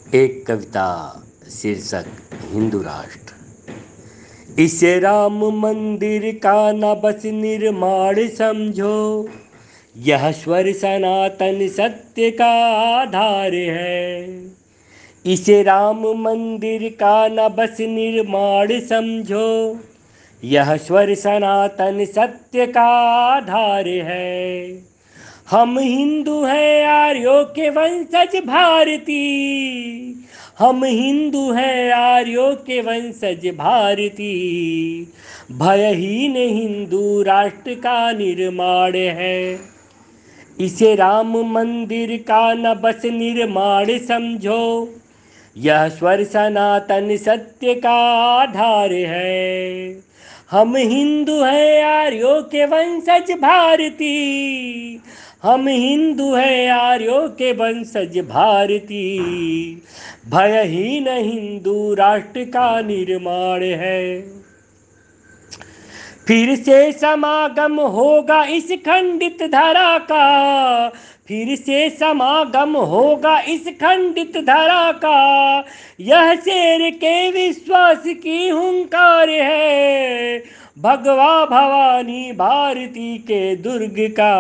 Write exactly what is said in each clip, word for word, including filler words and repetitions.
एक कविता शीर्षक हिंदू राष्ट्र। इसे राम मंदिर का न बस निर्माण समझो, यह स्वर सनातन सत्य का आधार है। इसे राम मंदिर का न बस निर्माण समझो, यह स्वर सनातन सत्य का आधार है। हम हिंदू हैं आर्यों के वंशज भारती, हम हिंदू हैं आर्यों के वंशज भारती। भयहीन हिंदू राष्ट्र का निर्माण है। इसे राम मंदिर का न बस निर्माण समझो, यह स्वर सनातन सत्य का आधार है। हम हिंदू हैं आर्यों के वंशज भारती, हम हिंदू हैं आर्यों के वंशज भारती। भयहीन हिंदू राष्ट्र का निर्माण है। फिर से समागम होगा इस खंडित धरा का, फिर से समागम होगा इस खंडित धरा का। यह शेर के विश्वास की हुंकार है, भगवा भवानी भारती के दुर्ग का।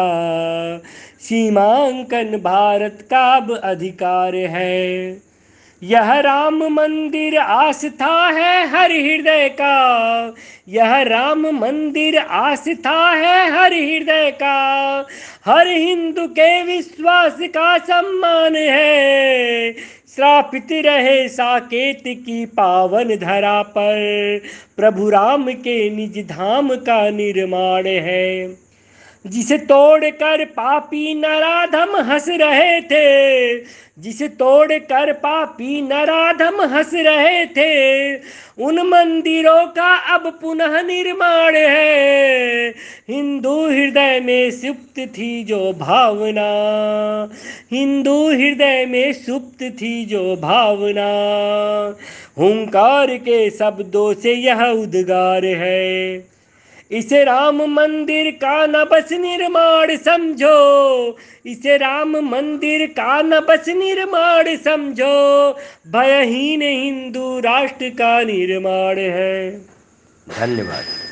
सीमांकन भारत का अब अधिकार है। यह राम मंदिर आस्था है हर हृदय का, यह राम मंदिर आस्था है हर हृदय का। हर हिंदू के विश्वास का सम्मान है। श्रापित रहे साकेत की पावन धरा पर, प्रभु राम के निज धाम का निर्माण है। जिसे तोड़कर पापी नराधम हंस रहे थे, जिसे तोड़कर पापी नराधम हंस रहे थे, उन मंदिरों का अब पुनः निर्माण है। हिंदू हृदय में सुप्त थी जो भावना, हिंदू हृदय में सुप्त थी जो भावना, हुंकार के शब्दों से यह उद्गार है। इसे राम मंदिर का न बस निर्माण समझो, इसे राम मंदिर का न बस निर्माण समझो, भयहीन हिंदू राष्ट्र का निर्माण है। धन्यवाद।